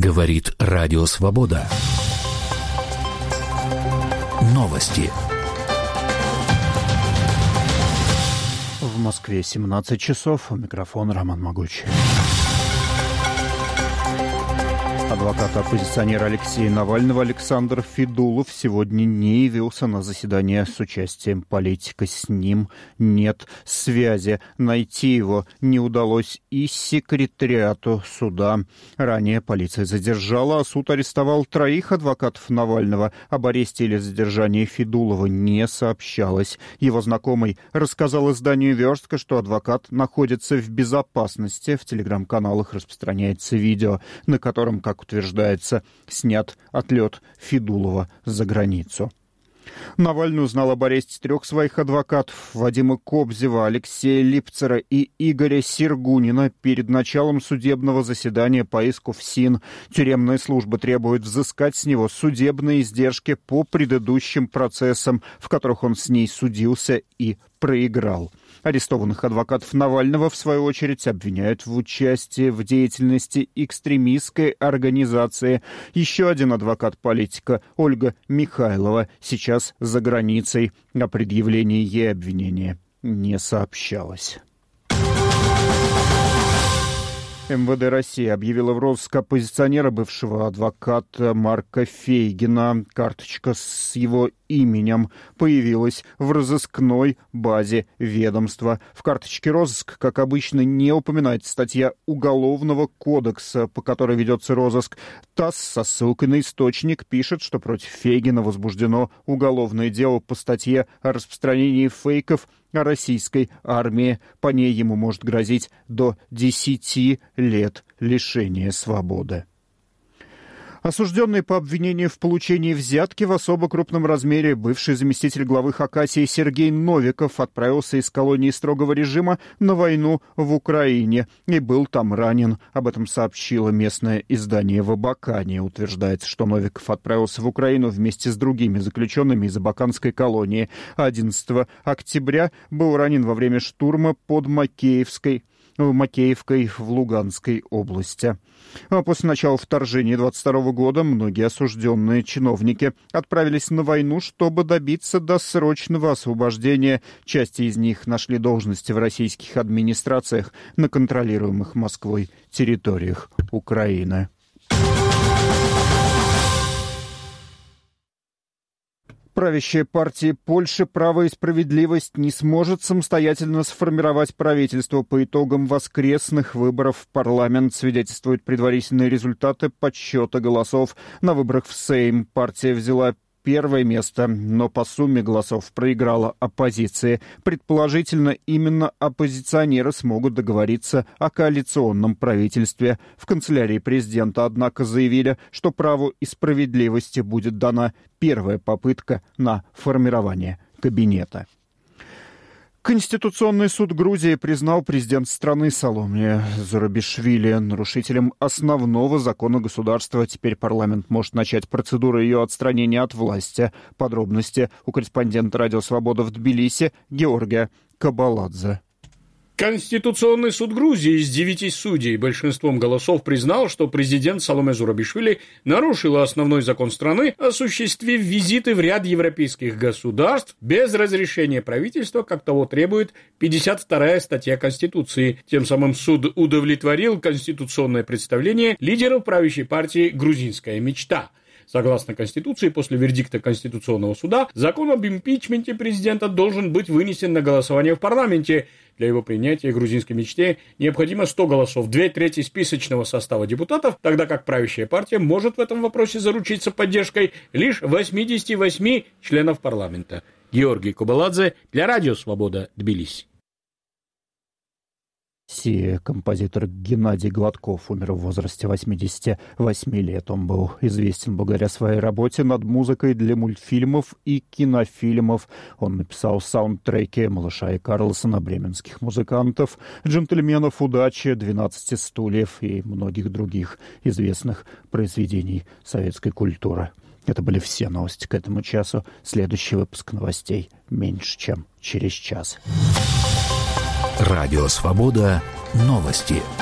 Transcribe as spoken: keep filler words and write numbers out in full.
Говорит Радио Свобода. Новости. В Москве семнадцать часов. У микрофона Роман Могучий. Адвокат оппозиционера Алексея Навального Александр Федулов сегодня не явился на заседание с участием политика. С ним нет связи. Найти его не удалось и секретариату суда. Ранее полиция задержала, а суд арестовал троих адвокатов Навального. Об аресте или задержании Федулова не сообщалось. Его знакомый рассказал изданию «Верстка», что адвокат находится в безопасности. В телеграм-каналах распространяется видео, на котором, как утверждается, снят отлет Федулова за границу. Навальный узнал об аресте трех своих адвокатов: Вадима Кобзева, Алексея Липцера и Игоря Сергунина перед началом судебного заседания по иску ФСИН. Тюремная служба требует взыскать с него судебные издержки по предыдущим процессам, в которых он с ней судился и проиграл. Арестованных адвокатов Навального, в свою очередь, обвиняют в участии в деятельности экстремистской организации. Еще один адвокат политика, Ольга Михайлова, сейчас за границей. О предъявлении ей обвинения не сообщалось. эм вэ дэ России объявила в розыск оппозиционера, бывшего адвоката Марка Фейгина. Карточка с его именем появилась в разыскной базе ведомства. В карточке розыск, как обычно, не упоминается статья Уголовного кодекса, по которой ведется розыск. ТАСС со ссылкой на источник пишет, что против Фейгина возбуждено уголовное дело по статье о распространении фейков о российской армии. По ней ему может грозить до десяти лет лишения свободы. Осужденный по обвинению в получении взятки в особо крупном размере бывший заместитель главы Хакасии Сергей Новиков отправился из колонии строгого режима на войну в Украине и был там ранен. Об этом сообщило местное издание в Абакане. Утверждается, что Новиков отправился в Украину вместе с другими заключенными из абаканской колонии. одиннадцатого октября был ранен во время штурма под Макеевской Макеевкой в Луганской области. А после начала вторжения двадцать второго года многие осужденные чиновники отправились на войну, чтобы добиться досрочного освобождения. Части из них нашли должности в российских администрациях на контролируемых Москвой территориях Украины. Правящая партия Польши «Право и справедливость» не сможет самостоятельно сформировать правительство по итогам воскресных выборов в парламент, свидетельствуют предварительные результаты подсчета голосов. На выборах в Сейм партия взяла первое место, но по сумме голосов проиграла оппозиции. Предположительно, именно оппозиционеры смогут договориться о коалиционном правительстве. В канцелярии президента, однако, заявили, что «Праву и справедливости» будет дана первая попытка на формирование кабинета. Конституционный суд Грузии признал президента страны Саломе Зурабишвили нарушителем основного закона государства. Теперь парламент может начать процедуру ее отстранения от власти. Подробности у корреспондента «Радио Свобода» в Тбилиси Георгия Кабаладзе. Конституционный суд Грузии из девяти судей большинством голосов признал, что президент Саломе Зурабишвили нарушила основной закон страны, осуществив визиты в ряд европейских государств без разрешения правительства, как того требует пятьдесят вторая статья Конституции. Тем самым суд удовлетворил конституционное представление лидеров правящей партии «Грузинская мечта». Согласно Конституции, после вердикта Конституционного суда, закон об импичменте президента должен быть вынесен на голосование в парламенте. Для его принятия грузинской мечте необходимо сто голосов, две трети списочного состава депутатов, тогда как правящая партия может в этом вопросе заручиться поддержкой лишь восьмидесяти восьми членов парламента. Георгий Кабаладзе для Радио Свобода, Тбилиси. России. Композитор Геннадий Гладков умер в возрасте восьмидесяти восьми лет. Он был известен благодаря своей работе над музыкой для мультфильмов и кинофильмов. Он написал саундтреки «Малыша и Карлсона», «Бременских музыкантов», «Джентльменов удачи», «двенадцати стульев» и многих других известных произведений советской культуры. Это были все новости к этому часу. Следующий выпуск новостей меньше, чем через час. Радио Свобода. Новости.